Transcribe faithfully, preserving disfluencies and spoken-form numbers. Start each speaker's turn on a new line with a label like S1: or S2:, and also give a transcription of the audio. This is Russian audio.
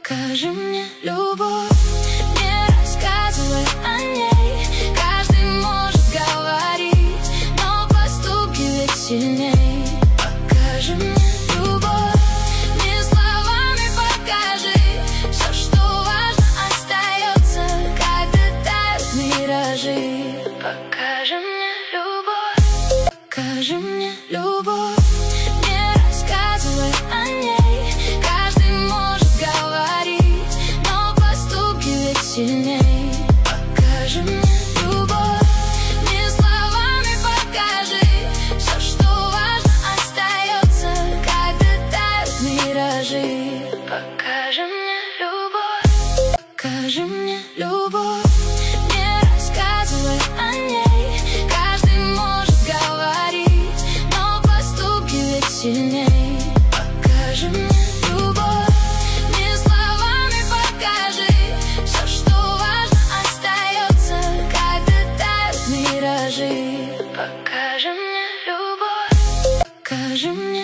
S1: Покажи мне любовь, не рассказывай о ней. Каждый может говорить, но поступки ведь сильней. Покажи мне любовь, не словами покажи. Все, что важно, остается, когда тают миражи. Покажи мне любовь, покажи мне любовь, не рассказывай о ней. Каждый может говорить, но поступки ведь сильней. Покажи мне любовь, не словами покажи. Все, что важно, остается, когда тают миражи. Покажи мне любовь, покажи мне любовь, не рассказывай о ней. Каждый может говорить, но поступки ведь сильней. Покажи мне любовь, не словами покажи. Все, что важно, остается, когда тают миражи. Покажи мне любовь, покажи мне